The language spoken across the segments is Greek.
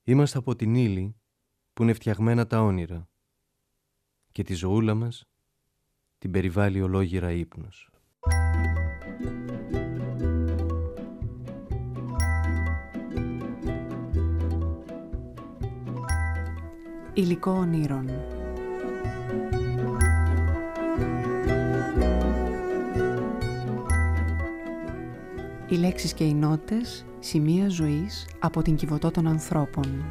Είμαστε από την ύλη που είναι φτιαγμένα τα όνειρα και τη ζωούλα μας την περιβάλλει ολόγυρα ύπνος. Υλικό ονείρων. Οι λέξεις και οι νότες, σημεία ζωής από την Κιβωτό των ανθρώπων.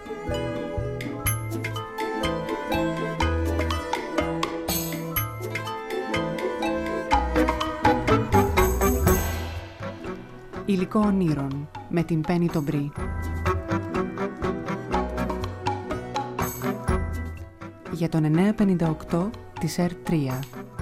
Υλικό ονείρων με την Πέννη τον Μπρι. Για τον 958 της R3.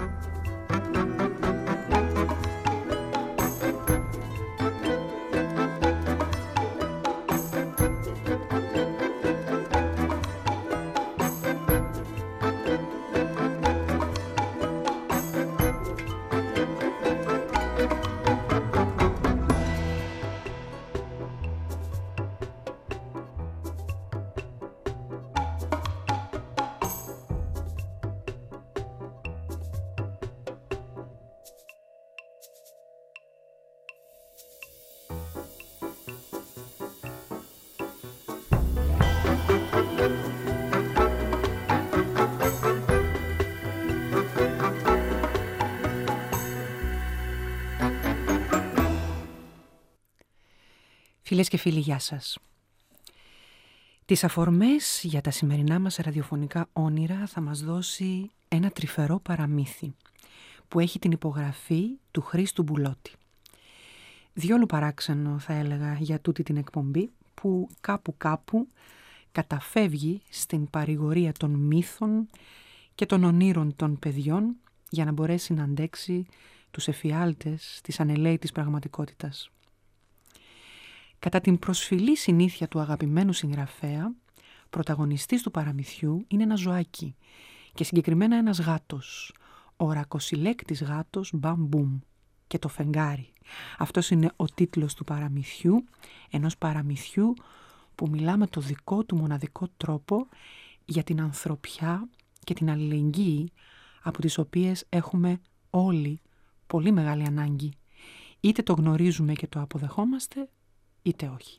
Φίλες και φίλοι, γεια σας. Τις αφορμές για τα σημερινά μας ραδιοφωνικά όνειρα θα μας δώσει ένα τρυφερό παραμύθι που έχει την υπογραφή του Χρήστου Μπουλώτη. Διόλου παράξενο θα έλεγα για τούτη την εκπομπή που κάπου καταφεύγει στην παρηγορία των μύθων και των ονείρων των παιδιών για να μπορέσει να αντέξει τους εφιάλτες της ανελαίητης πραγματικότητας. Κατά την προσφυλή συνήθεια του αγαπημένου συγγραφέα, πρωταγωνιστής του παραμυθιού είναι ένα ζωάκι και συγκεκριμένα ένας γάτος, ο ρακοσυλέκτης γάτος Μπαμ-Μπουμ και το φεγγάρι. Αυτός είναι ο τίτλος του παραμυθιού, ενός παραμυθιού που μιλά με το δικό του μοναδικό τρόπο για την ανθρωπιά και την αλληλεγγύη από τις οποίες έχουμε όλοι πολύ μεγάλη ανάγκη. Είτε το γνωρίζουμε και το αποδεχόμαστε, είτε όχι.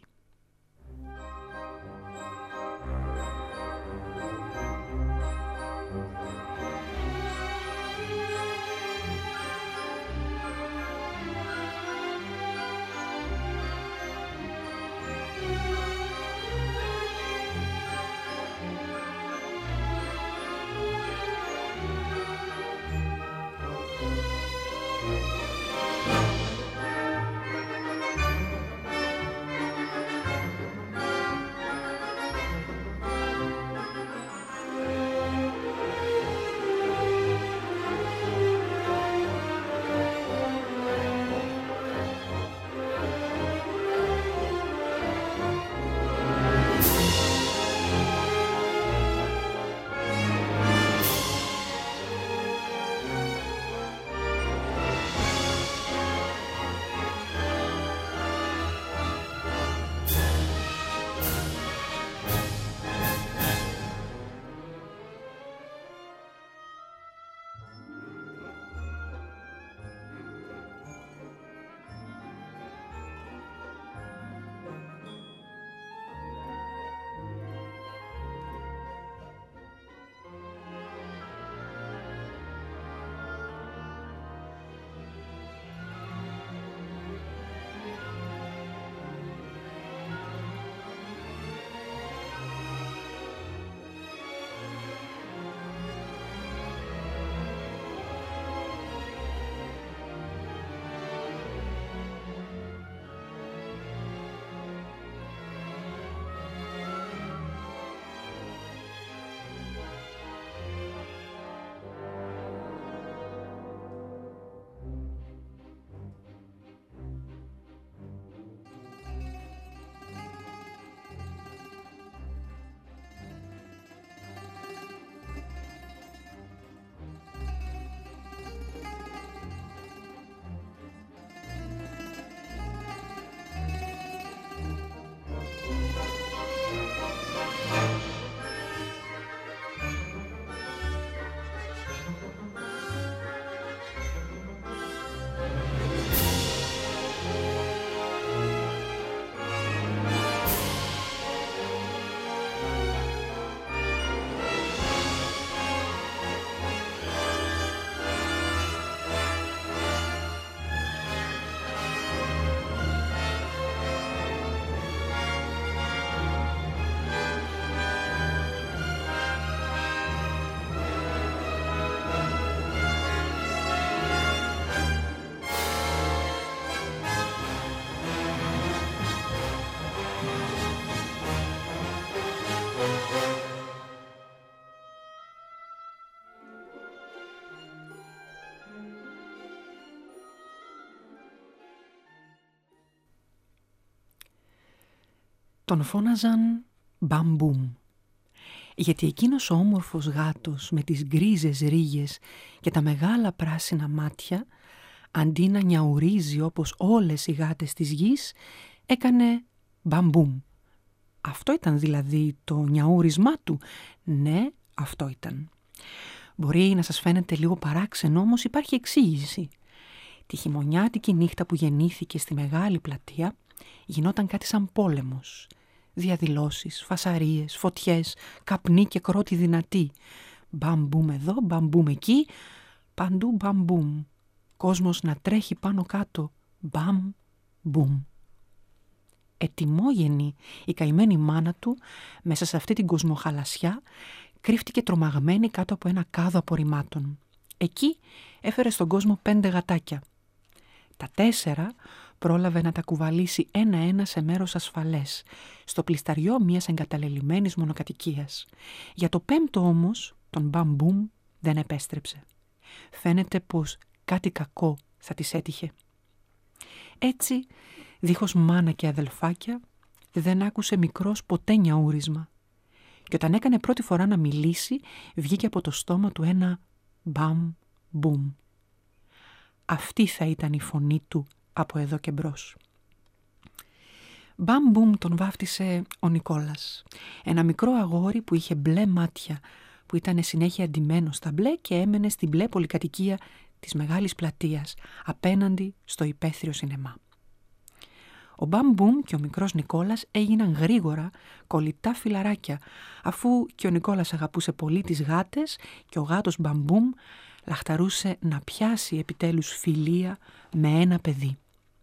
Τον φώναζαν Μπαμπουμ, γιατί εκείνος ο όμορφος γάτος με τις γκρίζες ρίγες και τα μεγάλα πράσινα μάτια, αντί να νιαουρίζει όπως όλες οι γάτες της γης, έκανε μπαμπουμ. Αυτό ήταν δηλαδή το νιαούρισμά του? Ναι, αυτό ήταν. Μπορεί να σας φαίνεται λίγο παράξενο, όμως υπάρχει εξήγηση. Τη χειμωνιάτικη νύχτα που γεννήθηκε στη Μεγάλη Πλατεία γινόταν κάτι σαν πόλεμος. Διαδηλώσεις, φασαρίες, φωτιές, καπνί και κρότη δυνατή. Μπαμπουμ εδώ, μπαμπουμ εκεί, παντού μπαμπουμ. Κόσμος να τρέχει πάνω κάτω, μπαμ-μπουμ. Ετοιμόγενη η καημένη μάνα του μέσα σε αυτή την κοσμοχαλασιά κρύφτηκε τρομαγμένη κάτω από ένα κάδο απορριμμάτων. Εκεί έφερε στον κόσμο 5 γατάκια. Τα 4 πρόλαβε να τα κουβαλήσει ένα-ένα σε μέρος ασφαλές, στο πλισταριό μιας εγκαταλελειμμένης μονοκατοικίας. Για το 5ο όμως, τον μπαμπουμ δεν επέστρεψε. Φαίνεται πως κάτι κακό θα της έτυχε. Έτσι, δίχως μάνα και αδελφάκια, δεν άκουσε μικρός ποτέ νιαούρισμα. Και όταν έκανε πρώτη φορά να μιλήσει, βγήκε από το στόμα του ένα μπαμ-μπουμ. Αυτή θα ήταν η φωνή του από εδώ και μπρος. Μπαμ-μπουμ τον βάφτισε ο Νικόλας. Ένα μικρό αγόρι που είχε μπλε μάτια, που ήταν συνέχεια ντυμένο στα μπλε και έμενε στην μπλε πολυκατοικία της Μεγάλης Πλατείας, απέναντι στο υπαίθριο σινεμά. Ο Μπαμ-μπουμ και ο μικρός Νικόλας έγιναν γρήγορα κολλητά φιλαράκια, αφού και ο Νικόλας αγαπούσε πολύ τις γάτες και ο γάτος Μπαμ-μπουμ λαχταρούσε να πιάσει επιτέλους φιλία με ένα παιδί.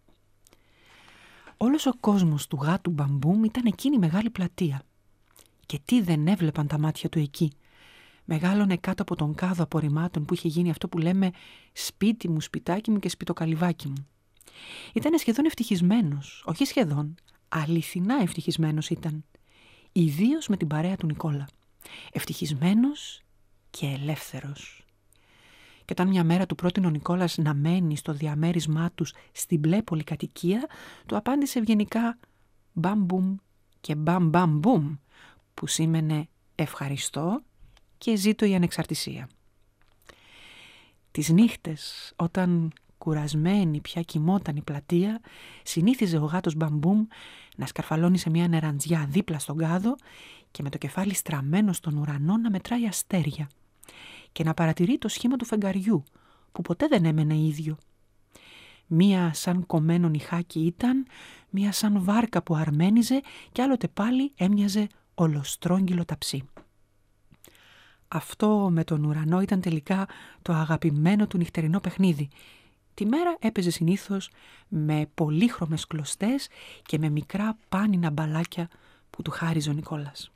Όλος ο κόσμος του γάτου Μπαμ-μπουμ ήταν εκείνη η Μεγάλη Πλατεία. Και τι δεν έβλεπαν τα μάτια του εκεί. Μεγάλωνε κάτω από τον κάδο απορριμμάτων που είχε γίνει αυτό που λέμε σπίτι μου, σπιτάκι μου και σπιτοκαλυβάκι μου. Ήταν σχεδόν ευτυχισμένος, όχι σχεδόν, αληθινά ευτυχισμένος ήταν. Ιδίως με την παρέα του Νικόλα. Ευτυχισμένος και ελεύθερος. Και όταν μια μέρα του πρότεινε ο Νικόλας να μένει στο διαμέρισμά τους στην μπλε πολυκατοικία, του απάντησε ευγενικά μπαμ-μπουμ και μπαμ-μπαμ-μπουμ, που σήμαινε ευχαριστώ και ζήτω η ανεξαρτησία. Τις νύχτες, όταν κουρασμένη πια κοιμόταν η πλατεία, συνήθιζε ο γάτος Μπαμ-μπουμ να σκαρφαλώνει σε μια νεραντζιά δίπλα στον κάδο και με το κεφάλι στραμμένο στον ουρανό να μετράει αστέρια και να παρατηρεί το σχήμα του φεγγαριού, που ποτέ δεν έμενε ίδιο. Μία σαν κομμένο νυχάκι ήταν, μία σαν βάρκα που αρμένιζε και άλλοτε πάλι έμοιαζε ολοστρόγγυλο ταψί. Αυτό με τον ουρανό ήταν τελικά το αγαπημένο του νυχτερινό παιχνίδι. Τη μέρα έπαιζε συνήθως με πολύχρωμες κλωστές και με μικρά πάνινα μπαλάκια που του χάριζε ο Νικόλας.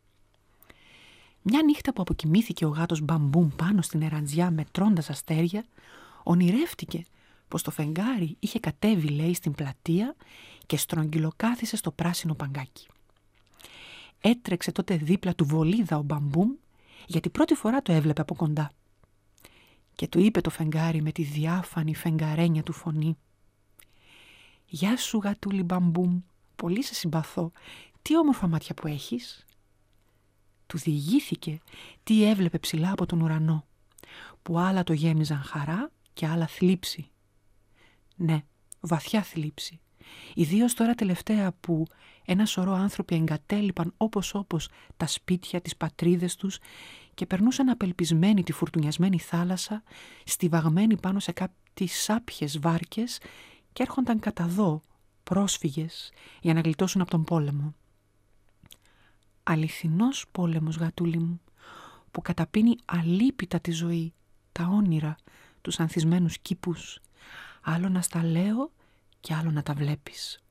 Μια νύχτα που αποκοιμήθηκε ο γάτος Μπαμ-μπουμ πάνω στην εραντζιά μετρώντας αστέρια, ονειρεύτηκε πως το φεγγάρι είχε κατέβει, λέει, στην πλατεία και στρογγυλοκάθισε στο πράσινο παγκάκι. Έτρεξε τότε δίπλα του βολίδα ο Μπαμ-μπουμ, γιατί πρώτη φορά το έβλεπε από κοντά. Και του είπε το φεγγάρι με τη διάφανη φεγγαρένια του φωνή: «Γεια σου γατούλι Μπαμ-μπουμ, πολύ σε συμπαθώ, τι όμορφα μάτια που έχεις». Του διηγήθηκε τι έβλεπε ψηλά από τον ουρανό, που άλλα το γέμιζαν χαρά και άλλα θλίψη. Ναι, βαθιά θλίψη. Ιδίως τώρα τελευταία που ένα σωρό άνθρωποι εγκατέλειπαν όπως τα σπίτια, τις πατρίδες τους και περνούσαν απελπισμένοι τη φουρτουνιασμένη θάλασσα, στιβαγμένοι πάνω σε κάποιες σάπιες βάρκες και έρχονταν κατά δω πρόσφυγες για να γλιτώσουν από τον πόλεμο. Αληθινός πόλεμος, γατούλη μου, που καταπίνει αλίπητα τη ζωή, τα όνειρα, τους ανθισμένους κήπους. Άλλο να στα λέω και άλλο να τα βλέπεις.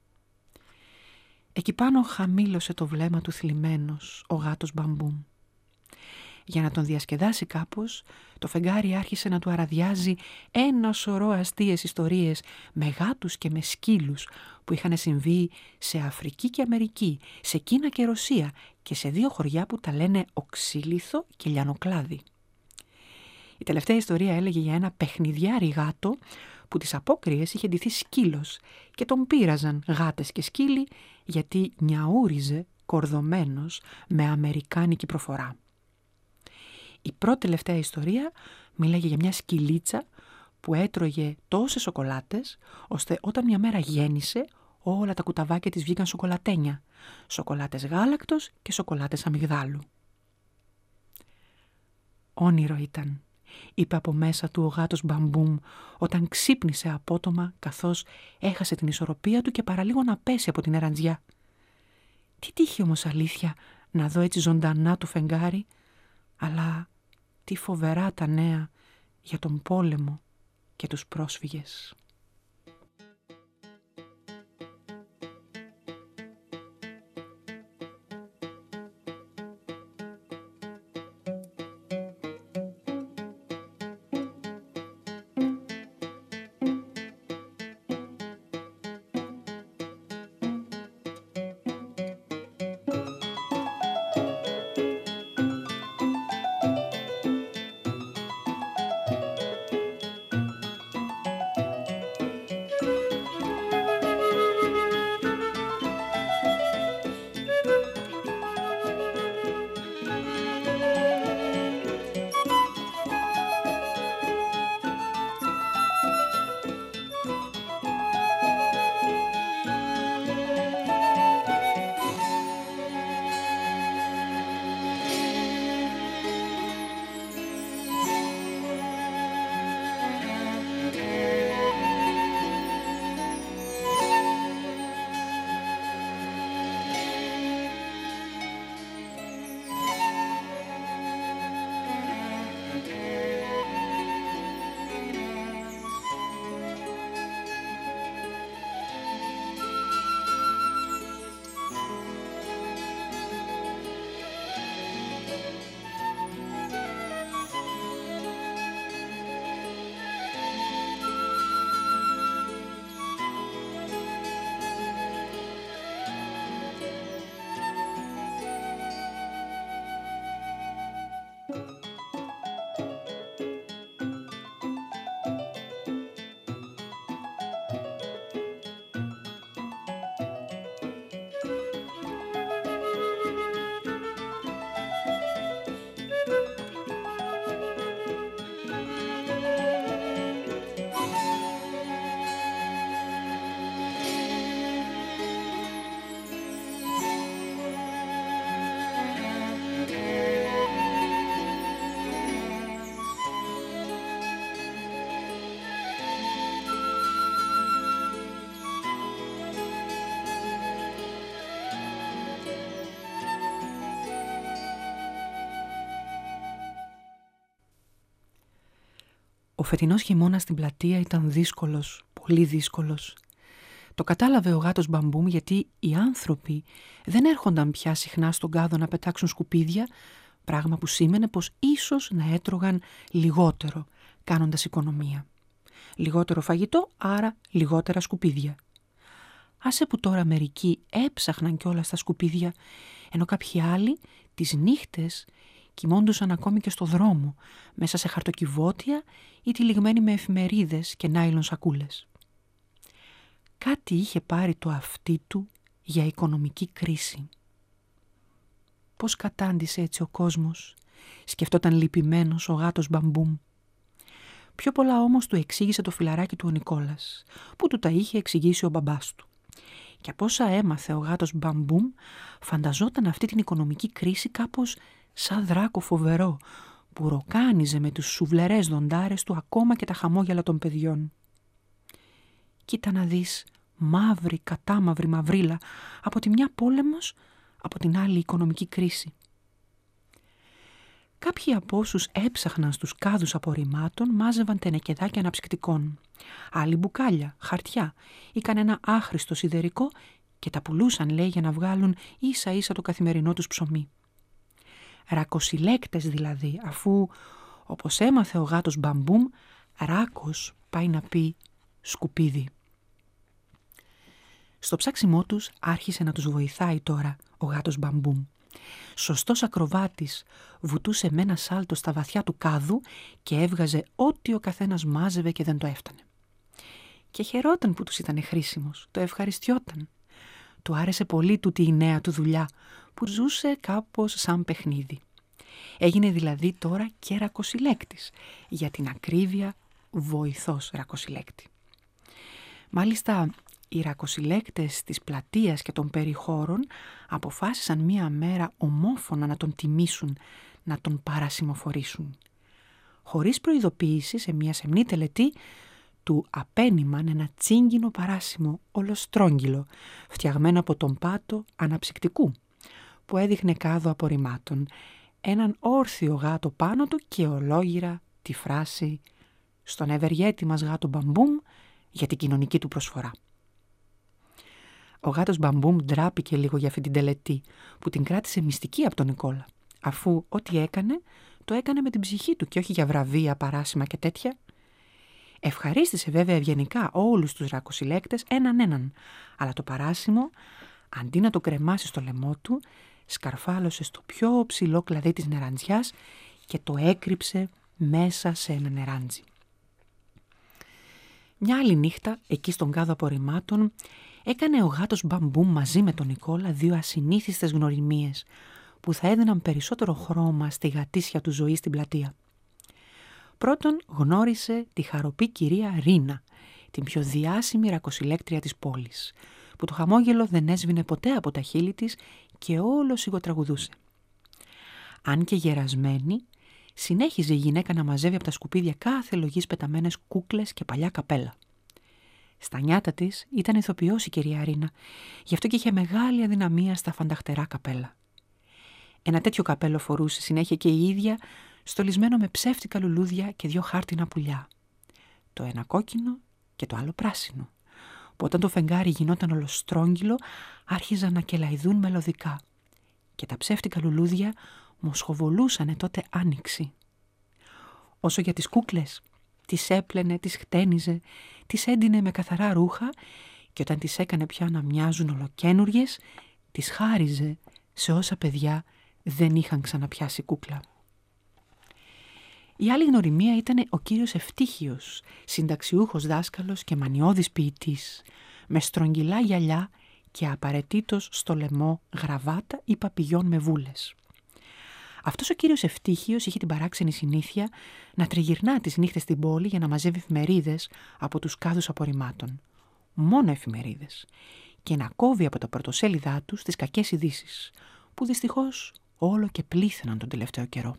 Εκεί πάνω χαμήλωσε το βλέμμα του θλιμμένος ο γάτος Μπαμ-μπουμ. Για να τον διασκεδάσει κάπως, το φεγγάρι άρχισε να του αραδιάζει ένα σωρό αστείες ιστορίες με γάτους και με σκύλους που είχαν συμβεί σε Αφρική και Αμερική, σε Κίνα και Ρωσία και σε 2 χωριά που τα λένε Οξύλιθο και Λιανοκλάδι. Η τελευταία ιστορία έλεγε για ένα παιχνιδιάρι γάτο που τις απόκριες είχε ντυθεί σκύλος και τον πείραζαν γάτες και σκύλοι γιατί νιαούριζε κορδωμένος με αμερικάνικη προφορά. Η πρώτη τελευταία ιστορία μίλαγε για μια σκυλίτσα που έτρωγε τόσες σοκολάτες, ώστε όταν μια μέρα γέννησε, όλα τα κουταβάκια της βγήκαν σοκολατένια, σοκολάτες γάλακτος και σοκολάτες αμυγδάλου. Όνειρο ήταν, είπε από μέσα του ο γάτος Μπαμπούμ, όταν ξύπνησε απότομα καθώς έχασε την ισορροπία του και παραλίγο να πέσει από την εραντζιά. Τι τύχη όμως αλήθεια να δω έτσι ζωντανά το φεγγάρι, αλλά τι φοβερά τα νέα για τον πόλεμο και τους πρόσφυγες. Ο φετινός χειμώνας στην πλατεία ήταν δύσκολος, πολύ δύσκολος. Το κατάλαβε ο γάτος Μπαμπούμ γιατί οι άνθρωποι δεν έρχονταν πια συχνά στον κάδο να πετάξουν σκουπίδια, πράγμα που σήμαινε πως ίσως να έτρωγαν λιγότερο, κάνοντας οικονομία. Λιγότερο φαγητό, άρα λιγότερα σκουπίδια. Άσε που τώρα μερικοί έψαχναν κιόλας τα σκουπίδια, ενώ κάποιοι άλλοι τις νύχτες κοιμώντουσαν ακόμη και στο δρόμο, μέσα σε χαρτοκιβώτια ή τυλιγμένοι με εφημερίδες και νάιλον σακούλες. Κάτι είχε πάρει το αυτί του για οικονομική κρίση. Πώς κατάντησε έτσι ο κόσμος, σκεφτόταν λυπημένος ο γάτος Μπαμπούμ. Πιο πολλά όμως του εξήγησε το φιλαράκι του ο Νικόλας, που του τα είχε εξηγήσει ο μπαμπάς του. Και από όσα έμαθε ο γάτος Μπαμπούμ, φανταζόταν αυτή την οικονομική κρίση κάπως σαν δράκο φοβερό, που ροκάνιζε με τους σουβλερές δοντάρες του ακόμα και τα χαμόγελα των παιδιών. Κοίτα να δεις, μαύρη κατάμαυρη μαυρίλα, από τη μια πόλεμος, από την άλλη οικονομική κρίση. Κάποιοι από όσους έψαχναν στους κάδους απορριμμάτων μάζευαν τενεκεδάκια αναψυκτικών, άλλοι μπουκάλια, χαρτιά ή κανένα άχρηστο σιδερικό και τα πουλούσαν, λέει, για να βγάλουν ίσα ίσα το καθημερινό τους ψωμί. Ρακοσυλλέκτες δηλαδή, αφού, όπως έμαθε ο γάτος Μπαμπούμ, ράκος πάει να πει σκουπίδι. Στο ψάξιμό τους άρχισε να τους βοηθάει τώρα ο γάτος Μπαμπούμ. Σωστός ακροβάτης, βουτούσε με ένα σάλτο στα βαθιά του κάδου και έβγαζε ό,τι ο καθένας μάζευε και δεν το έφτανε. Και χαιρόταν που τους ήταν χρήσιμος, το ευχαριστιόταν. Του άρεσε πολύ τούτη η νέα του δουλειά, που ζούσε κάπως σαν παιχνίδι. Έγινε δηλαδή τώρα και ρακοσυλέκτης, για την ακρίβεια βοηθός ρακοσυλέκτη. Μάλιστα, οι ρακοσυλέκτες της πλατείας και των περιχώρων αποφάσισαν μία μέρα ομόφωνα να τον τιμήσουν, να τον παρασημοφορήσουν. Χωρίς προειδοποίηση, σε μία σεμνή τελετή, του απένιμαν ένα τσίγκινο παράσημο ολοστρόγγυλο, φτιαγμένο από τον πάτο αναψυκτικού, που έδειχνε κάδο απορριμμάτων, έναν όρθιο γάτο πάνω του και ολόγυρα τη φράση «Στον ευεργέτη μας γάτο Μπαμπούμ για την κοινωνική του προσφορά». Ο γάτος Μπαμπούμ ντράπηκε λίγο για αυτή την τελετή, που την κράτησε μυστική από τον Νικόλα, αφού ό,τι έκανε, το έκανε με την ψυχή του και όχι για βραβεία, παράσημα και τέτοια. Ευχαρίστησε βέβαια ευγενικά όλους τους ρακοσυλέκτες έναν, αλλά το παράσημο, αντί να το κρεμάσει στο λαιμό του, σκαρφάλωσε στο πιο ψηλό κλαδί της νεραντζιάς και το έκρυψε μέσα σε ένα νεράντζι. Μια άλλη νύχτα, εκεί στον κάδο απορριμμάτων, έκανε ο γάτος Μπαμπούμ μαζί με τον Νικόλα 2 ασυνήθιστες γνωριμίες που θα έδιναν περισσότερο χρώμα στη γατήσια του ζωή στην πλατεία. Πρώτον γνώρισε τη χαροπή κυρία Ρίνα, την πιο διάσημη ρακοσυλέκτρια της πόλης, που το χαμόγελο δεν έσβηνε ποτέ από τα χείλη της και όλο σιγοτραγουδούσε. Αν και γερασμένη, συνέχιζε η γυναίκα να μαζεύει από τα σκουπίδια κάθε λογής πεταμένες κούκλες και παλιά καπέλα. Στα νιάτα της ήταν ηθοποιός η κυρία Ρίνα, γι' αυτό και είχε μεγάλη αδυναμία στα φανταχτερά καπέλα. Ένα τέτοιο καπέλο φορούσε συνέχεια και η ίδια, στολισμένο με ψεύτικα λουλούδια και 2 χάρτινα πουλιά. Το ένα κόκκινο και το άλλο πράσινο, που όταν το φεγγάρι γινόταν ολοστρόγγυλο, άρχιζαν να κελαϊδούν μελωδικά και τα ψεύτικα λουλούδια μοσχοβολούσανε τότε άνοιξη. Όσο για τις κούκλες, τις έπλαινε, τις χτένιζε, τις έντυνε με καθαρά ρούχα και όταν τις έκανε πια να μοιάζουν ολοκένουργες, τις χάριζε σε όσα παιδιά δεν είχαν ξαναπιάσει κούκλα. Η άλλη γνωριμία ήταν ο κύριος Ευτύχιος, συνταξιούχος δάσκαλος και μανιώδης ποιητής, με στρογγυλά γυαλιά και απαραίτητος στο λαιμό γραβάτα ή παπηγιόν με βούλες. Αυτός ο κύριος Ευτύχιος είχε την παράξενη συνήθεια να τριγυρνά τις νύχτες στην πόλη για να μαζεύει εφημερίδες από τους κάδους απορριμμάτων. Μόνο εφημερίδες. Και να κόβει από τα πρωτοσέλιδά τους τις κακές ειδήσεις, που δυστυχώς όλο και πλήθαιναν τον τελευταίο καιρό.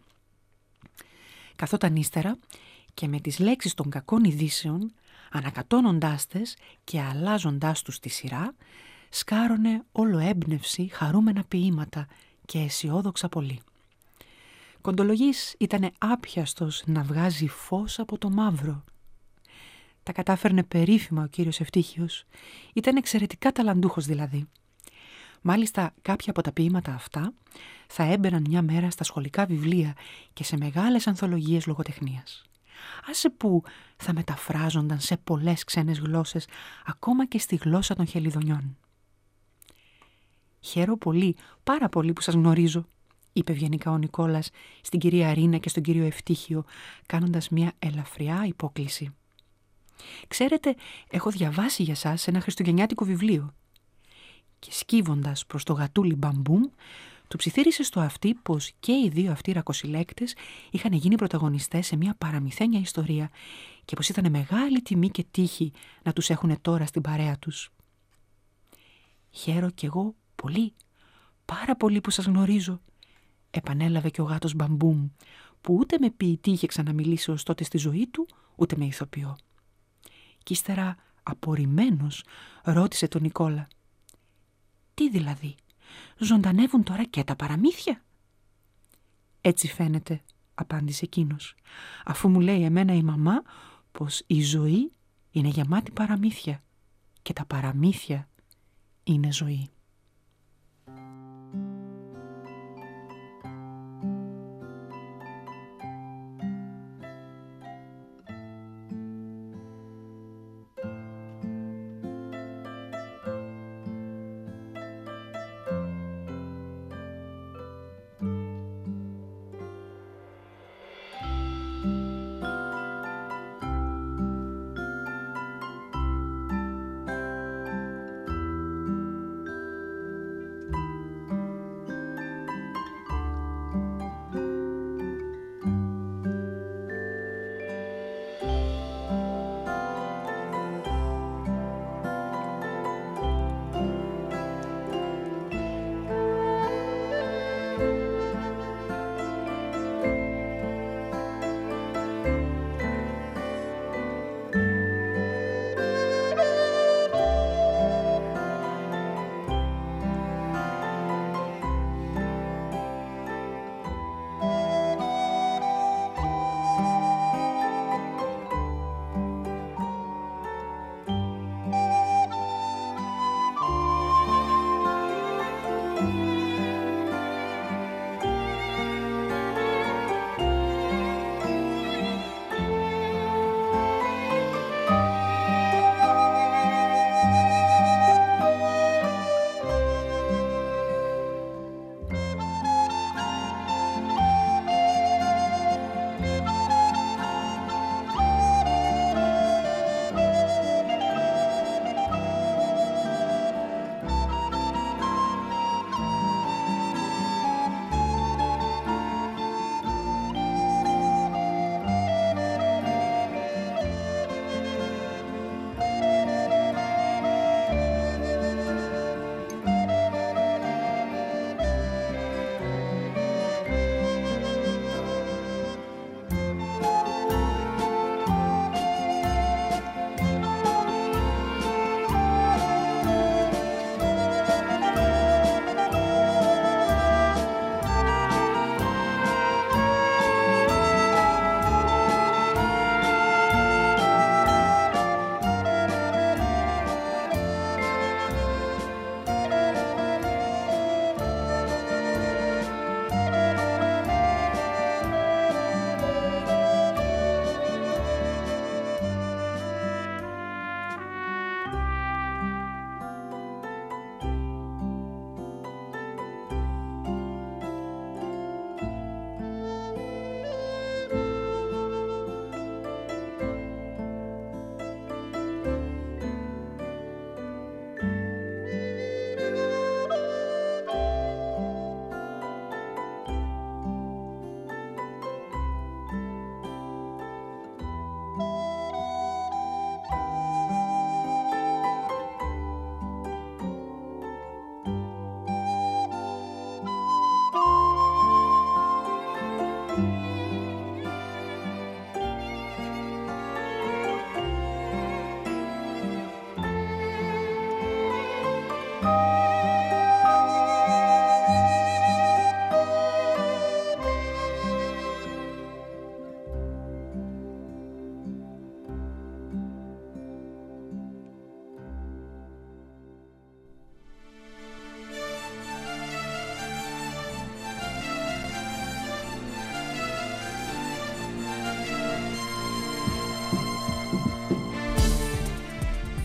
Καθόταν ύστερα και με τις λέξεις των κακών ειδήσεων, ανακατώνοντάς τες και αλλάζοντάς τους τη σειρά, σκάρωνε όλο έμπνευση, χαρούμενα ποίηματα και αισιόδοξα πολύ. Κοντολογής ήτανε άπιαστος να βγάζει φως από το μαύρο. Τα κατάφερνε περίφημα ο κύριος Ευτύχιος. Ήταν εξαιρετικά ταλαντούχος δηλαδή. Μάλιστα κάποια από τα ποίηματα αυτά θα έμπαιναν μια μέρα στα σχολικά βιβλία και σε μεγάλες ανθολογίες λογοτεχνίας. Άσε που θα μεταφράζονταν σε πολλές ξένες γλώσσες, ακόμα και στη γλώσσα των χελιδονιών. «Χαίρω πολύ, πάρα πολύ που σας γνωρίζω», είπε ευγενικά ο Νικόλας στην κυρία Ρίνα και στον κύριο Ευτύχιο, κάνοντας μια ελαφριά υπόκλιση. «Ξέρετε, έχω διαβάσει για σας ένα χριστουγεννιάτικο βιβλίο». Και σκύβοντας προς το γατούλι Μπαμπούμ, του ψιθύρισε στο αυτί πως και οι 2 αυτοί ρακοσυλέκτες είχαν γίνει πρωταγωνιστές σε μια παραμυθένια ιστορία και πως ήταν μεγάλη τιμή και τύχη να τους έχουν τώρα στην παρέα τους. «Χαίρο κι εγώ πολύ, πάρα πολύ που σας γνωρίζω», επανέλαβε και ο γάτος Μπαμπούμ, που ούτε με ποιητή είχε ξαναμιλήσει ως τότε στη ζωή του, ούτε με ηθοποιό. Κι ύστερα, απορριμμένος, ρώτησε τον Νικόλα: «Τι δηλαδή, ζωντανεύουν τώρα και τα παραμύθια?» «Έτσι φαίνεται», απάντησε εκείνος, «αφού μου λέει εμένα η μαμά πως η ζωή είναι γεμάτη παραμύθια και τα παραμύθια είναι ζωή».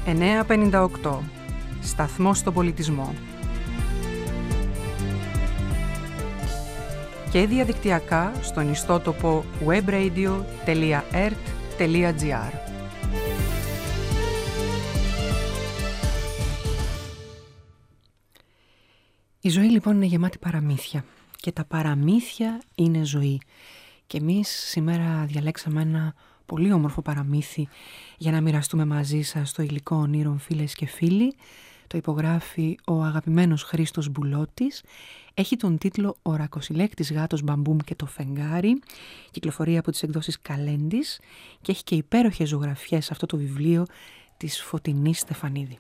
958. Σταθμός στον πολιτισμό. Και διαδικτυακά στον ιστότοπο webradio.ert.gr. Η ζωή λοιπόν είναι γεμάτη παραμύθια και τα παραμύθια είναι ζωή. Και εμείς σήμερα διαλέξαμε ένα πολύ όμορφο παραμύθι για να μοιραστούμε μαζί σας το υλικό ονείρων, φίλες και φίλοι. Το υπογράφει ο αγαπημένος Χρήστος Μπουλώτης. Έχει τον τίτλο «Ο ρακοσυλέκτης γάτος Μπαμπούμ και το φεγγάρι». Κυκλοφορεί από τις εκδόσεις Καλέντης και έχει και υπέροχες ζωγραφιές αυτό το βιβλίο της Φωτεινής Στεφανίδη.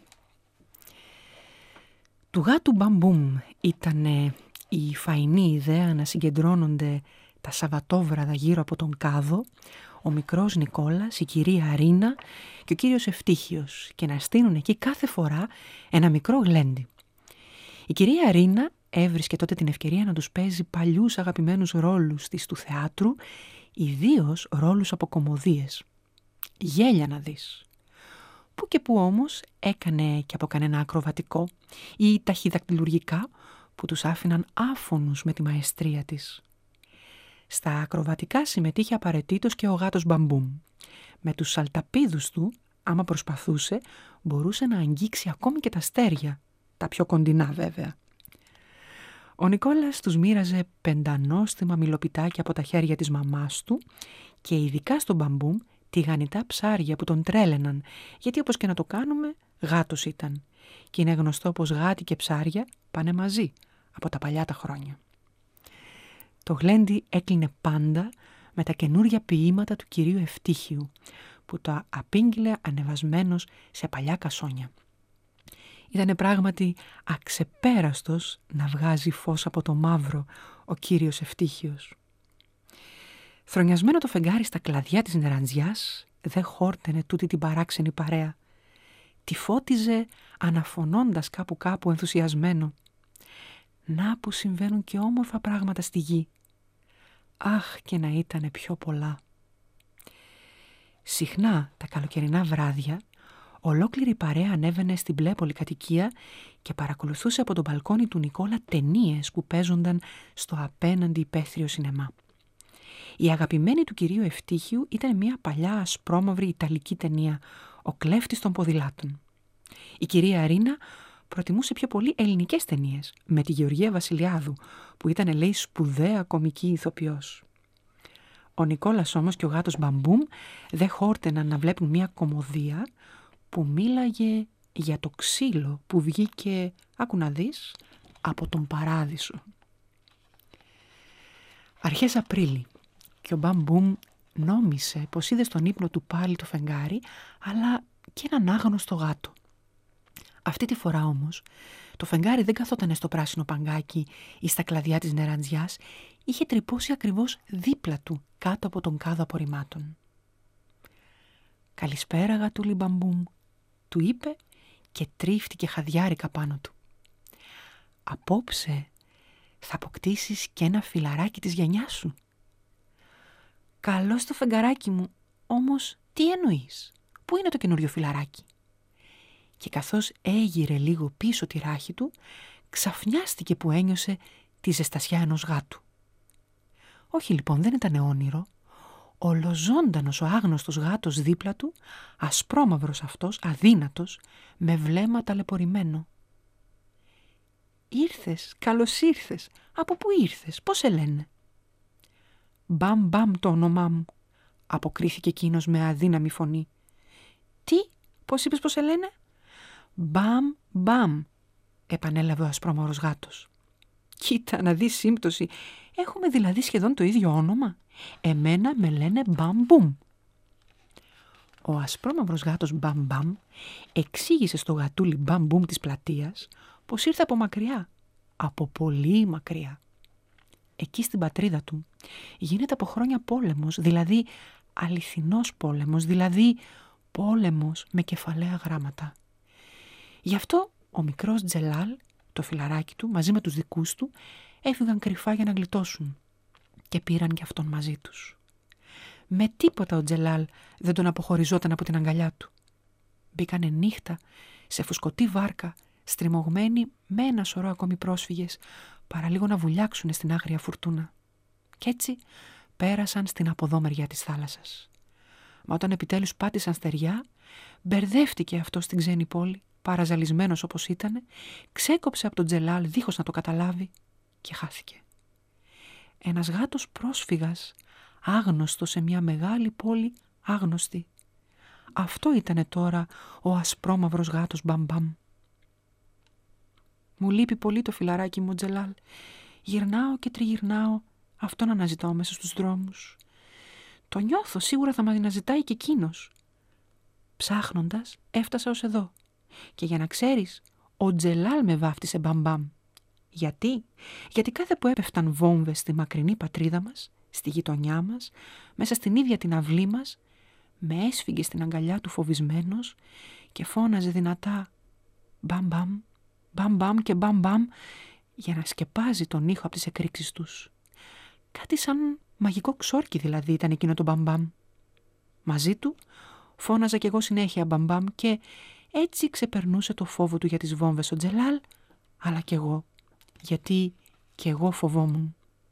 Του γάτου Μπαμπούμ ήταν η φαϊνή ιδέα να συγκεντρώνονται τα Σαββατόβραδα γύρω από τον κάδο ο μικρός Νικόλας, η κυρία Ρίνα και ο κύριος Ευτύχιος και να στείλουν εκεί κάθε φορά ένα μικρό γλέντι. Η κυρία Ρίνα έβρισκε τότε την ευκαιρία να τους παίζει παλιούς αγαπημένους ρόλους της του θεάτρου, ιδίως ρόλους από κωμωδίες. Γέλια να δεις. Που και που όμως έκανε και από κανένα ακροβατικό ή ταχυδακτυλουργικά που τους άφηναν άφωνους με τη μαεστρία της. Στα ακροβατικά συμμετείχε απαραίτητος και ο γάτος Μπαμπούμ. Με τους σαλταπίδους του, άμα προσπαθούσε, μπορούσε να αγγίξει ακόμη και τα αστέρια, τα πιο κοντινά βέβαια. Ο Νικόλας τους μοίραζε πεντανόστιμα μιλοπιτάκια από τα χέρια της μαμάς του και ειδικά στον Μπαμπούμ τηγανιτά ψάρια που τον τρέλαιναν, γιατί όπως και να το κάνουμε, γάτος ήταν. Και είναι γνωστό πως γάτι και ψάρια πάνε μαζί από τα παλιά τα χρόνια. Το γλέντι έκλεινε πάντα με τα καινούρια ποίηματα του κυρίου Ευτύχιου, που το απήγγειλε ανεβασμένος σε παλιά κασόνια. Ήτανε πράγματι αξεπέραστος να βγάζει φως από το μαύρο ο κύριος Ευτύχιος. Θρονιασμένο το φεγγάρι στα κλαδιά της νεραντζιάς, δεν χόρτενε τούτη την παράξενη παρέα. Τη φώτιζε αναφωνώντας κάπου ενθουσιασμένο. Να που συμβαίνουν και όμορφα πράγματα στη γη. Αχ, και να ήτανε πιο πολλά. Συχνά τα καλοκαιρινά βράδια, ολόκληρη η παρέα ανέβαινε στην μπλε πολυκατοικία και παρακολουθούσε από τον μπαλκόνι του Νικόλα ταινίες που παίζονταν στο απέναντι υπαίθριο σινεμά. Η αγαπημένη του κυρίου Ευτύχιου ήταν μια παλιά ασπρόμαυρη ιταλική ταινία, «Ο κλέφτης των ποδηλάτων». Η κυρία Ρίνα προτιμούσε πιο πολύ ελληνικές ταινίες, με τη Γεωργία Βασιλιάδου, που ήταν, λέει, σπουδαία κομική ηθοποιός. Ο Νικόλας όμως και ο γάτος Μπαμπούμ δεν χόρτεναν να βλέπουν μια κωμωδία που μίλαγε για το ξύλο που βγήκε, άκου να δεις, από τον παράδεισο. Αρχές Απρίλη και ο Μπαμπούμ νόμισε πως είδε στον ύπνο του πάλι το φεγγάρι, αλλά και έναν άγνωστο γάτο. Αυτή τη φορά όμως, το φεγγάρι δεν καθότανε στο πράσινο παγκάκι ή στα κλαδιά της νεραντζιάς, είχε τρυπώσει ακριβώς δίπλα του, κάτω από τον κάδο απορριμμάτων. «Καλησπέρα, γατούλη Μπαμπούμ», του είπε και τρίφτηκε χαδιάρικα πάνω του. «Απόψε θα αποκτήσεις και ένα φιλαράκι της γενιάς σου». «Καλώς το φεγγαράκι μου, όμως τι εννοείς, πού είναι το καινούριο φιλαράκι?» Και καθώς έγειρε λίγο πίσω τη ράχη του, ξαφνιάστηκε που ένιωσε τη ζεστασιά ενός γάτου. Όχι λοιπόν, δεν ήταν όνειρο. Ολοζώντανος ο άγνωστος γάτος δίπλα του, ασπρόμαυρος αυτός, αδύνατος, με βλέμμα ταλαιπωρημένο. «Ήρθες, καλώς ήρθες. Από πού ήρθες, πώς σε λένε?» «Μπαμ Μπαμ το όνομά μου», αποκρίθηκε εκείνος με αδύναμη φωνή. «Τι, πώς είπες πως σε λένε?» «Μπαμ Μπαμ», επανέλαβε ο ασπρόμαυρος γάτος. «Κοίτα να δεις σύμπτωση. Έχουμε δηλαδή σχεδόν το ίδιο όνομα. Εμένα με λένε Μπαμ-Μπουμ». Ο ασπρόμαυρος γάτος Μπαμ-Μπαμ εξήγησε στο γατούλι Μπαμ-Μπουμ της πλατείας πως ήρθε από μακριά, από πολύ μακριά. Εκεί στην πατρίδα του γίνεται από χρόνια πόλεμος, δηλαδή αληθινός πόλεμος, δηλαδή πόλεμος με κεφαλαία γράμματα. Γι' αυτό ο μικρός Τζελάλ, το φιλαράκι του, μαζί με τους δικούς του, έφυγαν κρυφά για να γλιτώσουν και πήραν και αυτόν μαζί τους. Με τίποτα ο Τζελάλ δεν τον αποχωριζόταν από την αγκαλιά του. Μπήκανε νύχτα σε φουσκωτή βάρκα, στριμωγμένοι με ένα σωρό ακόμη πρόσφυγες, παρά λίγο να βουλιάξουν στην άγρια φουρτούνα. Κι έτσι πέρασαν στην αποδόμεριά της θάλασσας. Μα όταν επιτέλους πάτησαν στεριά, μπερδεύτηκε αυτό στην ξένη πόλη, παραζαλισμένος όπως ήτανε, ξέκοψε από τον Τζελάλ δίχως να το καταλάβει και χάθηκε. Ένας γάτος πρόσφυγας, άγνωστος σε μια μεγάλη πόλη άγνωστη. Αυτό ήτανε τώρα ο ασπρόμαυρος γάτος Μπαμπαμ. Μου λείπει πολύ το φιλαράκι μου, Τζελάλ. Γυρνάω και τριγυρνάω, αυτόν αναζητάω μέσα στους δρόμους. Το νιώθω, σίγουρα θα μας αναζητάει και εκείνος. Ψάχνοντας, έφτασα ως εδώ. Και για να ξέρεις, ο Τζελάλ με βάφτισε Μπαμπαμ. Γιατί κάθε που έπεφταν βόμβες στη μακρινή πατρίδα μας, στη γειτονιά μας, μέσα στην ίδια την αυλή μας, με έσφιγγε στην αγκαλιά του φοβισμένος και φώναζε δυνατά «Μπαμπαμ, μπαμπαμ και μπαμπαμ» για να σκεπάζει τον ήχο από τις εκρήξεις τους. Κάτι σαν μαγικό ξόρκι δηλαδή ήταν εκείνο το μπαμπαμ. Μαζί του φώναζα κι εγώ συνέχεια μπαμπαμ και έτσι ξεπερνούσε το φόβο του για τις βόμβες ο Τζελάλ, αλλά κι εγώ, γιατί κι εγώ φοβόμουν.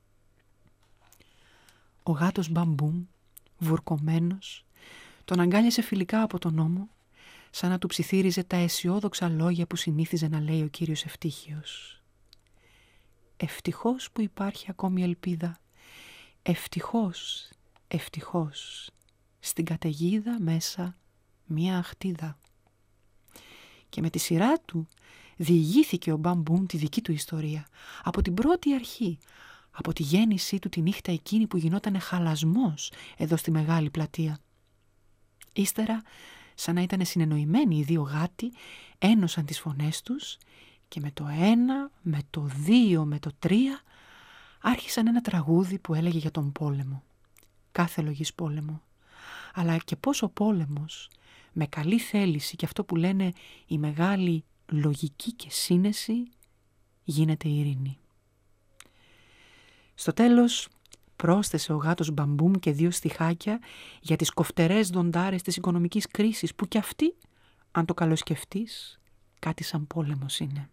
Ο γάτος Μπαμπούμ, βουρκωμένος, τον αγκάλιασε φιλικά από τον ώμο, σαν να του ψιθύριζε τα αισιόδοξα λόγια που συνήθιζε να λέει ο κύριος Ευτύχιος. Ευτυχώς που υπάρχει ακόμη ελπίδα. Ευτυχώς, ευτυχώς. Στην καταιγίδα μέσα μία αχτίδα. Και με τη σειρά του διηγήθηκε ο Μπαμπούμ τη δική του ιστορία. Από την πρώτη αρχή. Από τη γέννησή του τη νύχτα εκείνη που γινότανε χαλασμός εδώ στη μεγάλη πλατεία. Ύστερα, σαν να ήταν συνεννοημένοι οι δύο γάτοι, ένωσαν τις φωνές τους και με το 1, με το 2, με το 3 άρχισαν ένα τραγούδι που έλεγε για τον πόλεμο. Κάθε λογής πόλεμο. Αλλά και πώς ο πόλεμος, με καλή θέληση και αυτό που λένε η μεγάλη λογική και σύνεση, γίνεται ειρήνη. Στο τέλος πρόσθεσε ο γάτος Μπαμπούμ και 2 στιχάκια για τις κοφτερές δοντάρες της οικονομικής κρίσης που κι αυτοί, αν το καλοσκεφτείς, κάτι σαν πόλεμος είναι.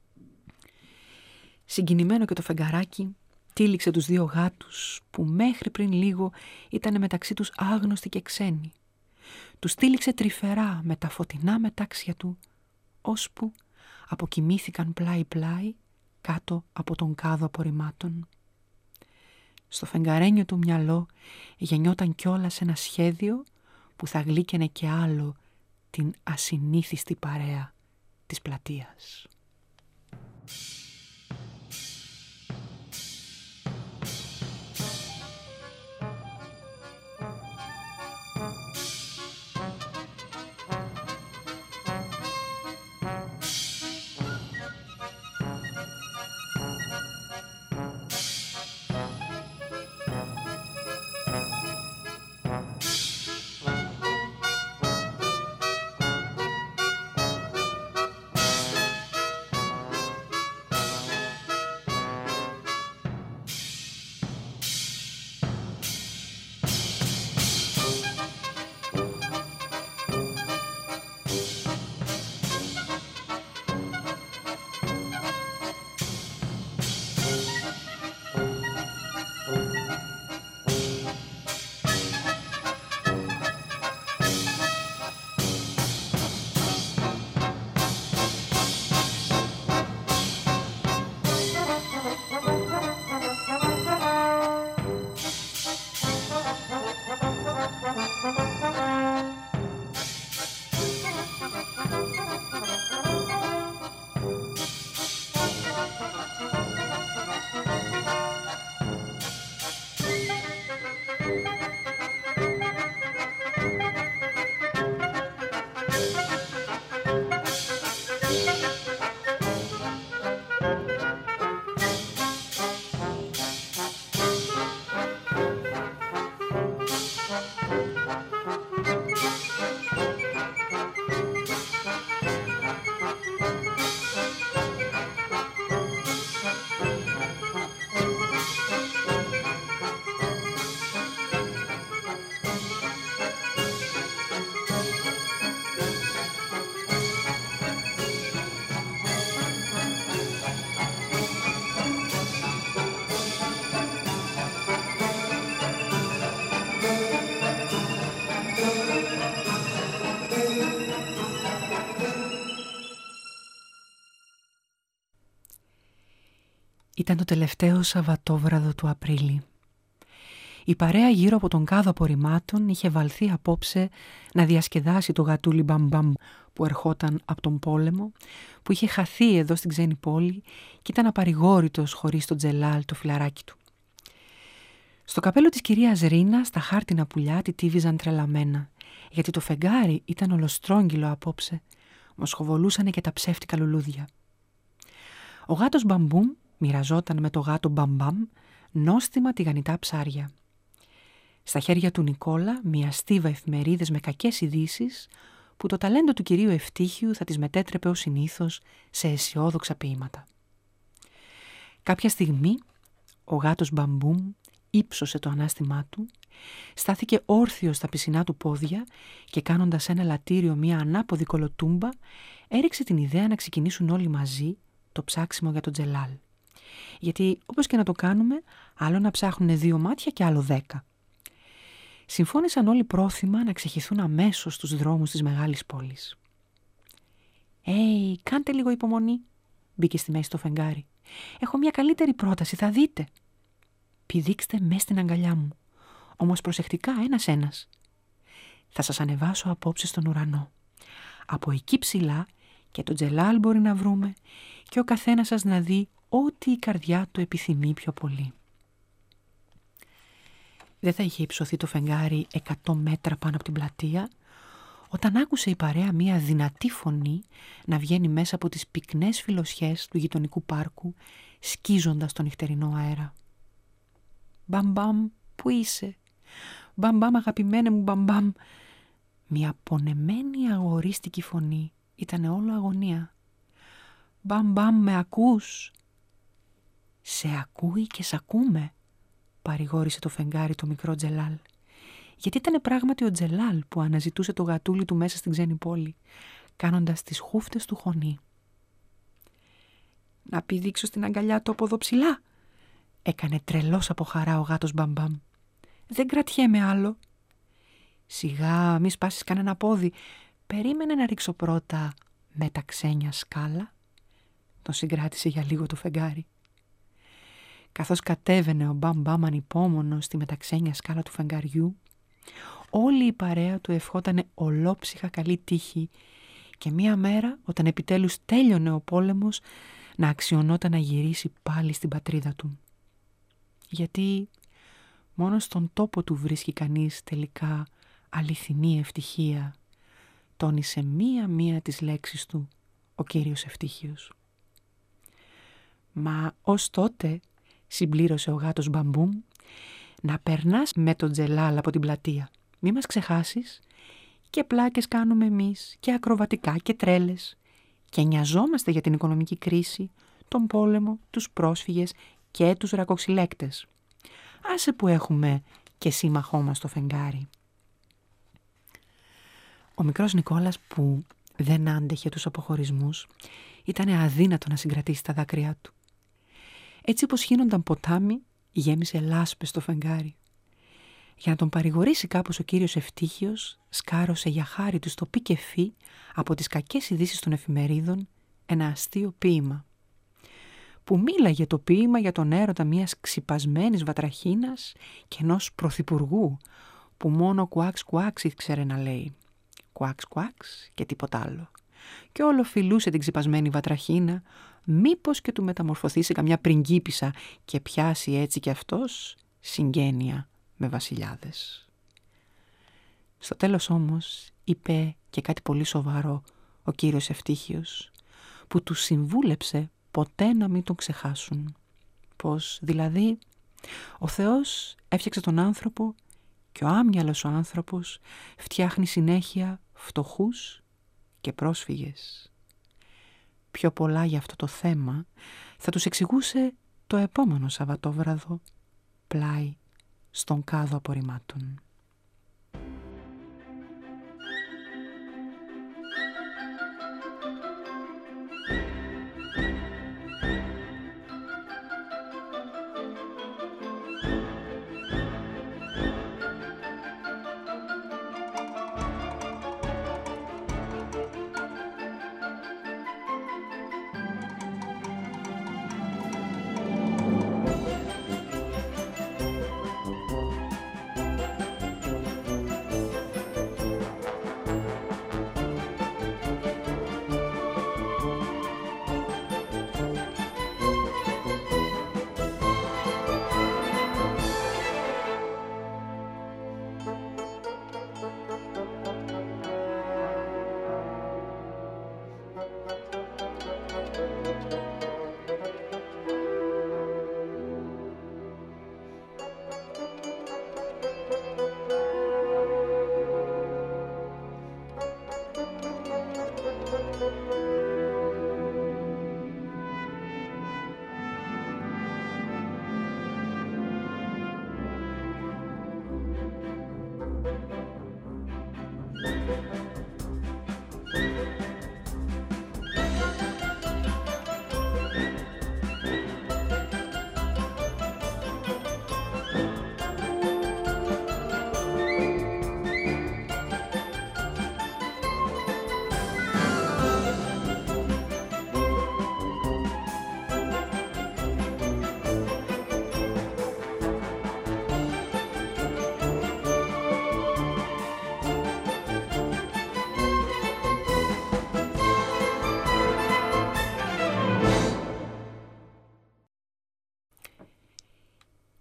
Συγκινημένο και το φεγγαράκι τύλιξε τους 2 γάτους που μέχρι πριν λίγο ήταν μεταξύ τους άγνωστοι και ξένοι. Τους τύλιξε τρυφερά με τα φωτεινά μετάξια του, ώσπου αποκοιμήθηκαν πλάι-πλάι κάτω από τον κάδο απορριμμάτων. Στο φεγγαρένιο του μυαλό γεννιόταν κιόλας ένα σχέδιο που θα γλύκαινε και άλλο την ασυνήθιστη παρέα της πλατείας. Ήταν το τελευταίο Σαββατόβραδο του Απρίλη. Η παρέα γύρω από τον κάδο απορριμμάτων είχε βαλθεί απόψε να διασκεδάσει το γατούλι Μπαμπαμ που ερχόταν από τον πόλεμο, που είχε χαθεί εδώ στην ξένη πόλη και ήταν απαρηγόρητος χωρίς τον Τζελάλ, το φιλαράκι του. Στο καπέλο της κυρίας Ρίνα, στα χάρτινα πουλιά τη τύβιζαν τρελαμένα, γιατί το φεγγάρι ήταν ολοστρόγγυλο απόψε, μοσχοβολούσανε και τα ψεύτικα λουλούδια. Ο γάτος Μπαμπουμ μοιραζόταν με το γάτο Μπαμπαμ νόστιμα τηγανιτά ψάρια. Στα χέρια του Νικόλα μια στίβα εφημερίδες με κακές ειδήσεις που το ταλέντο του κυρίου Ευτύχιου θα τις μετέτρεπε ως συνήθως σε αισιόδοξα ποίηματα. Κάποια στιγμή ο γάτος Μπαμπουμ ύψωσε το ανάστημά του, στάθηκε όρθιος στα πισινά του πόδια και κάνοντας σε ένα λατήριο μια ανάποδη κολοτούμπα έριξε την ιδέα να ξεκινήσουν όλοι μαζί το ψάξιμο για τον Τζελάλ. Γιατί όπως και να το κάνουμε, άλλο να ψάχνουν 2 μάτια και άλλο 10. Συμφώνησαν όλοι πρόθυμα να ξεχυθούν αμέσως στους δρόμους της μεγάλης πόλης. Κάντε λίγο υπομονή», μπήκε στη μέση το φεγγάρι. «Έχω μια καλύτερη πρόταση, θα δείτε». «Πηδήξτε μες στην αγκαλιά μου, όμως προσεκτικά ένας-ένας. Θα σας ανεβάσω απόψε στον ουρανό. Από εκεί ψηλά και τον Τζελάλ μπορεί να βρούμε και ο καθένας σας να δει ό,τι η καρδιά του επιθυμεί πιο πολύ». Δεν θα είχε υψωθεί το φεγγάρι 100 μέτρα πάνω από την πλατεία, όταν άκουσε η παρέα μία δυνατή φωνή να βγαίνει μέσα από τις πυκνές φιλοσιές του γειτονικού πάρκου, σκίζοντας τον νυχτερινό αέρα. «Μπαμπαμ, πού είσαι? Μπαμπαμ, αγαπημένε μου Μπαμπαμ». Μια πονεμένη αγορίστικη φωνή, ήτανε όλο αγωνία. «Μπαμπαμ, με ακούς?» «Σε ακούει και σ' ακούμε», παρηγόρησε το φεγγάρι το μικρό Τζελάλ. Γιατί ήταν πράγματι ο Τζελάλ που αναζητούσε το γατούλι του μέσα στην ξένη πόλη, κάνοντας τις χούφτες του χωνή. «Να πηδήξω στην αγκαλιά του από εδώ ψηλά», έκανε τρελός από χαρά ο γάτος Μπαμπαμ. «Δεν κρατιέμαι άλλο». «Σιγά, μη σπάσεις κανένα πόδι. Περίμενε να ρίξω πρώτα με τα ξένια σκάλα». Τον συγκράτησε για λίγο το φεγγάρι. Καθώς κατέβαινε ο Μπαμπαμ ανυπόμονος στη μεταξένια σκάλα του φεγγαριού, όλη η παρέα του ευχότανε ολόψυχα καλή τύχη και μία μέρα, όταν επιτέλους τέλειωνε ο πόλεμος, να αξιωνόταν να γυρίσει πάλι στην πατρίδα του. Γιατί μόνο στον τόπο του βρίσκει κανείς τελικά αληθινή ευτυχία, τόνισε μία-μία τις λέξεις του ο κύριος Ευτύχιος. «Μα ως τότε», συμπλήρωσε ο γάτος Μπαμπουμ, «να περνάς με τον Τζελάλ από την πλατεία. Μη μας ξεχάσεις, και πλάκες κάνουμε εμείς και ακροβατικά και τρέλες και νοιαζόμαστε για την οικονομική κρίση, τον πόλεμο, τους πρόσφυγες και τους ρακοξυλέκτες. Άσε που έχουμε και σύμμαχό μας το φεγγάρι». Ο μικρός Νικόλας, που δεν άντεχε τους αποχωρισμούς, ήταν αδύνατο να συγκρατήσει τα δάκρυά του. Έτσι όπως χύνονταν ποτάμι, γέμισε λάσπες στο φεγγάρι. Για να τον παρηγορήσει κάπως ο κύριος Ευτύχιος, σκάρωσε για χάρη του στο πι και φι από τις κακές ειδήσεις των εφημερίδων ένα αστείο ποίημα. Που μίλαγε το ποίημα για τον έρωτα μιας ξυπασμένης βατραχίνας και ενός πρωθυπουργού που μόνο κουάξ κουάξ ήξερε να λέει. Κουάξ κουάξ και τίποτα άλλο. Και όλο φιλούσε την ξυπασμένη βατραχίνα, μήπως και του μεταμορφωθεί σε καμιά πριγκίπισσα και πιάσει έτσι κι αυτός συγγένεια με βασιλιάδες. Στο τέλος όμως είπε και κάτι πολύ σοβαρό ο κύριος Ευτύχιος, που τους συμβούλεψε ποτέ να μην τον ξεχάσουν. Πως δηλαδή ο Θεός έφτιαξε τον άνθρωπο και ο άμυαλος ο άνθρωπος φτιάχνει συνέχεια φτωχούς και πρόσφυγες. Πιο πολλά για αυτό το θέμα θα τους εξηγούσε το επόμενο Σαββατόβραδο πλάι στον κάδο απορριμμάτων.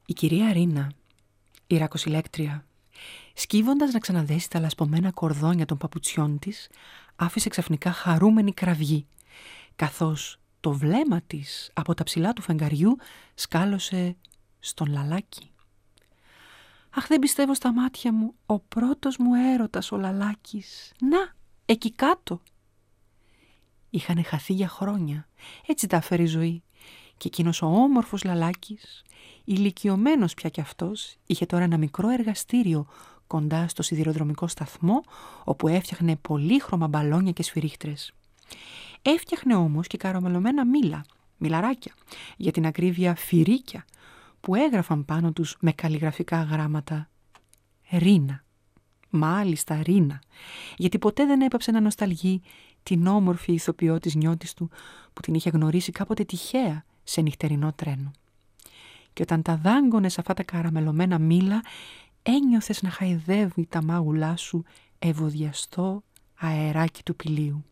Η κυρία Ρίνα, η ρακοσυλέκτρια, σκύβοντας να ξαναδέσει τα λασπωμένα κορδόνια των παπουτσιών της, άφησε ξαφνικά χαρούμενη κραυγή, καθώς το βλέμμα της από τα ψηλά του φεγγαριού σκάλωσε στον Λαλάκη. «Αχ, δεν πιστεύω στα μάτια μου, ο πρώτος μου έρωτας ο Λαλάκης. Να, εκεί κάτω!» Είχανε χαθεί για χρόνια, έτσι τα έφερε η ζωή. Και εκείνος ο όμορφος Λαλάκης, ηλικιωμένος πια κι αυτός, είχε τώρα ένα μικρό εργαστήριο κοντά στο σιδηροδρομικό σταθμό, όπου έφτιαχνε πολύχρωμα μπαλόνια και σφυρίχτρες. Έφτιαχνε όμως και καραμελωμένα μιλαράκια, για την ακρίβεια φυρίκια, που έγραφαν πάνω τους με καλλιγραφικά γράμματα «Ρίνα». Μάλιστα Ρίνα, γιατί ποτέ δεν έπαψε να νοσταλγεί την όμορφη ηθοποιό της νιώτης του, που την είχε γνωρίσει κάποτε τυχαία σε νυχτερινό τρένο. Και όταν τα δάγκωνε σε αυτά τα καραμελωμένα μήλα, ένιωθες να χαϊδεύει τα μάγουλά σου ευωδιαστό αεράκι του πηλίου.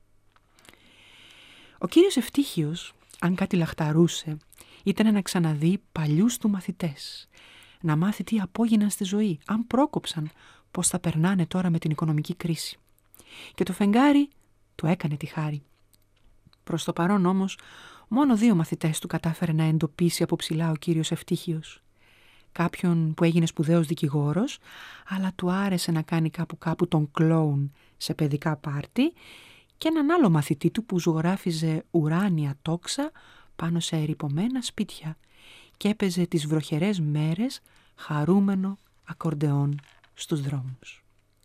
Ο κύριος Ευτύχιος, αν κάτι λαχταρούσε, ήταν να ξαναδεί παλιούς του μαθητές, να μάθει τι απόγιναν στη ζωή, αν πρόκοψαν, πώς θα περνάνε τώρα με την οικονομική κρίση. Και το φεγγάρι του έκανε τη χάρη. Προς το παρόν όμως, μόνο 2 μαθητές του κατάφερε να εντοπίσει από ψηλά ο κύριος Ευτύχιος. Κάποιον που έγινε σπουδαίος δικηγόρος, αλλά του άρεσε να κάνει κάπου τον κλόουν σε παιδικά πάρτι, και έναν άλλο μαθητή του που ζωγράφιζε ουράνια τόξα πάνω σε ερειπωμένα σπίτια και έπαιζε τις βροχερές μέρες χαρούμενο ακορντεόν στους δρόμους.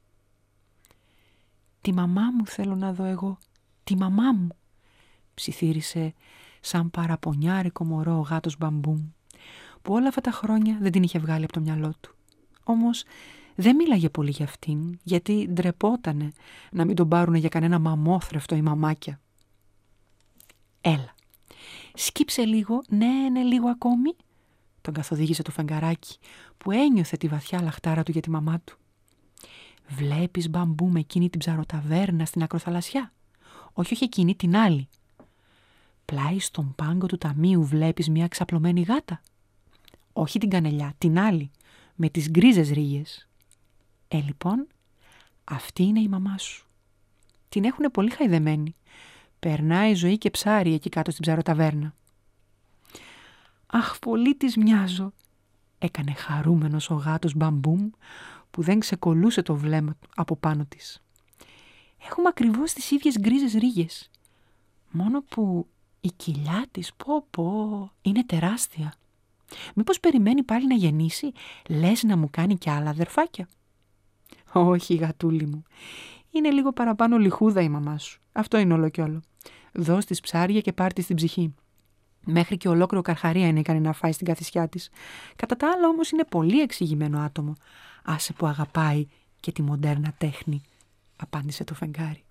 «Τη μαμά μου θέλω να δω εγώ, τη μαμά μου», ψιθύρισε σαν παραπονιάρικο μωρό ο γάτος Μπαμπούμ, που όλα αυτά τα χρόνια δεν την είχε βγάλει από το μυαλό του. Όμως δεν μίλαγε πολύ για αυτήν, γιατί ντρεπότανε να μην τον πάρουνε για κανένα μαμόθρευτο η μαμάκια. «Έλα, σκύψε λίγο, ναι, λίγο ακόμη», τον καθοδήγησε το φεγγαράκι, που ένιωθε τη βαθιά λαχτάρα του για τη μαμά του. «Βλέπεις Μπαμπούμ εκείνη την ψαροταβέρνα στην ακροθαλασσιά? Όχι εκείνη, την άλλη. Πλάι στον πάγκο του ταμείου βλέπεις μια ξαπλωμένη γάτα? Όχι την κανελιά, την άλλη, με τις γκρίζες ρίγες. Λοιπόν, αυτή είναι η μαμά σου. Την έχουνε πολύ χαϊδεμένη. Περνάει ζωή και ψάρι εκεί κάτω στην ψαροταβέρνα». «Αχ, πολύ της μοιάζω», έκανε χαρούμενος ο γάτος Μπαμπούμ, που δεν ξεκολλούσε το βλέμμα του από πάνω της. «Έχουμε ακριβώς τις ίδιες γκρίζες ρίγες. Μόνο που η κοιλιά της, είναι τεράστια. Μήπως περιμένει πάλι να γεννήσει, λες να μου κάνει κι άλλα αδερφάκια?» «Όχι, γατούλη μου. Είναι λίγο παραπάνω λιχούδα η μαμά σου. Αυτό είναι όλο κι όλο. Δώσ' της ψάρια και πάρ' της την ψυχή. Μέχρι και ολόκληρο καρχαρία είναι ικανή να φάει στην καθισιά της. Κατά τα άλλα όμως είναι πολύ εξηγημένο άτομο. Άσε που αγαπάει και τη μοντέρνα τέχνη», απάντησε το φεγγάρι.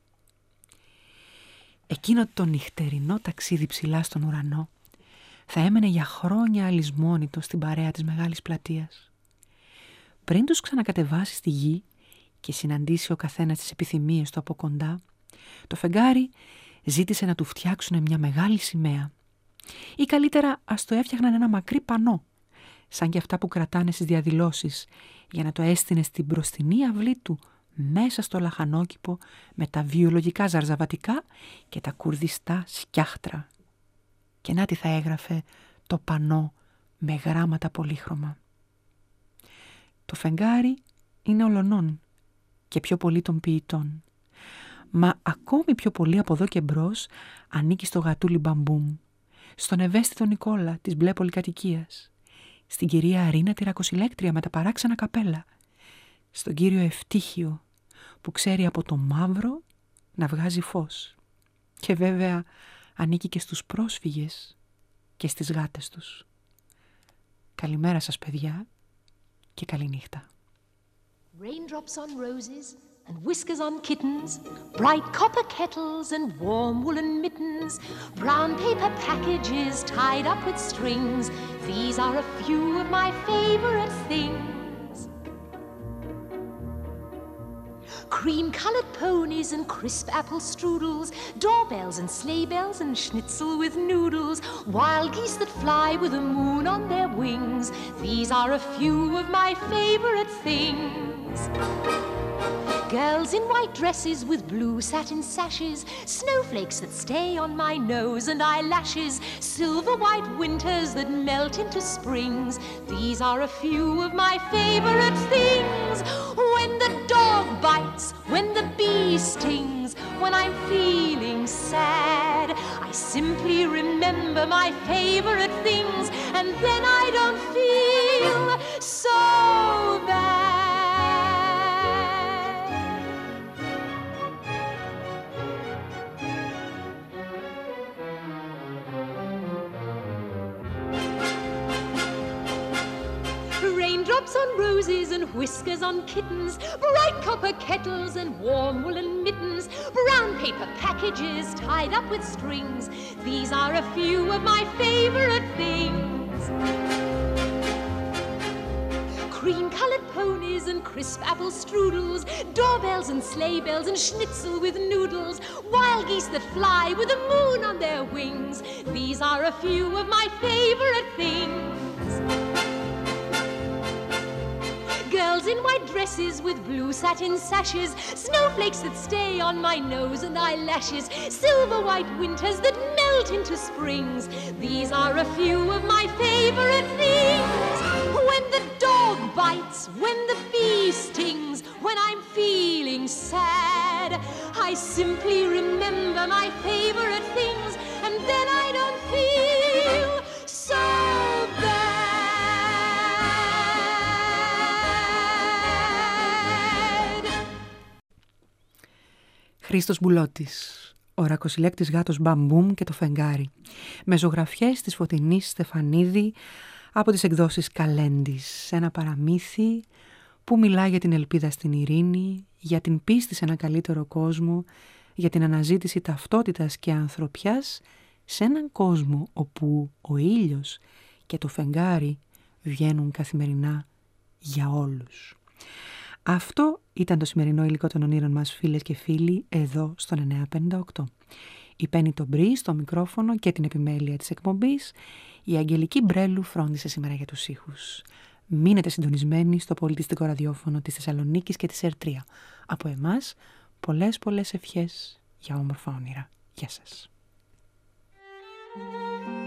Εκείνο το νυχτερινό ταξίδι ψηλά στον ουρανό θα έμενε για χρόνια αλυσμόνητο στην παρέα της Μεγάλης Πλατείας. Πριν τους ξανακατεβάσει στη γη και συναντήσει ο καθένας τις επιθυμίες του από κοντά, το φεγγάρι ζήτησε να του φτιάξουν μια μεγάλη σημαία. Ή καλύτερα ας το έφτιαχναν ένα μακρύ πανό, σαν και αυτά που κρατάνε στις διαδηλώσεις, για να το έστεινε στην μπροστινή αυλή του, μέσα στο λαχανόκηπο, με τα βιολογικά ζαρζαβατικά και τα κουρδιστά σκιάχτρα. Και να τι θα έγραφε το πανό με γράμματα πολύχρωμα. Το φεγγάρι είναι ολονών και πιο πολύ των ποιητών. Μα ακόμη πιο πολύ από εδώ και μπρος ανήκει στο γατούλι Μπαμπούμ, στον ευαίσθητο Νικόλα της μπλε πολυκατοικίας, στην κυρία Ρίνα τη ρακοσυλέκτρια με τα παράξενα καπέλα, στον κύριο Ευτύχιο που ξέρει από το μαύρο να βγάζει φως, και βέβαια ανήκει και στους πρόσφυγες και στις γάτες τους. Καλημέρα σας, παιδιά, και καληνύχτα. Raindrops on roses and whiskers on kittens, bright copper kettles and warm woolen mittens, brown paper packages tied up with strings. These are a few of my favorite things. Cream-colored ponies and crisp apple strudels, doorbells and sleigh bells and schnitzel with noodles, wild geese that fly with the moon on their wings. These These are a few of my favorite things. Girls in white dresses with blue satin sashes, snowflakes that stay on my nose and eyelashes, silver white winters that melt into springs. These are a few of my favorite things. When the dog bites, when the bee stings, when I'm feeling sad, I simply remember my favorite things, and then I don't feel so bad. Raindrops on roses and whiskers on kittens, bright copper kettles and warm woolen mittens, brown paper packages tied up with strings. These are a few of my favorite things. Cream-colored ponies and crisp apple strudels, doorbells and sleigh bells and schnitzel with noodles, wild geese that fly with the moon on their wings. These are a few of my favorite things. Girls in white dresses with blue satin sashes, snowflakes that stay on my nose and eyelashes, silver white winters that melt into springs. These are a few of my favorite things. When the dog bites, when the bee stings, when I'm feeling sad, I simply remember my favorite things, and then I don't feel so bad. Χρήστος Μπουλώτης, ο ρακοσυλλέκτης γάτος Μπαμπούμ και το φεγγάρι, με ζωγραφιές της Φωτεινής Στεφανίδη από τις εκδόσεις Καλέντης. Ένα παραμύθι που μιλά για την ελπίδα στην ειρήνη, για την πίστη σε ένα καλύτερο κόσμο, για την αναζήτηση ταυτότητας και ανθρωπιάς σε έναν κόσμο όπου ο ήλιος και το φεγγάρι βγαίνουν καθημερινά για όλους. Αυτό ήταν το σημερινό υλικό των ονείρων μας, φίλες και φίλοι, εδώ στον 958. Η Πέννη Τομπρή στο μικρόφωνο και την επιμέλεια της εκπομπής. Η Αγγελική Μπρέλου φρόντισε σήμερα για τους ήχους. Μείνετε συντονισμένοι στο πολιτιστικό ραδιόφωνο της Θεσσαλονίκης και της ΕΡΤΡΙΑ. Από εμάς, πολλές ευχές για όμορφα όνειρα. Γεια σας.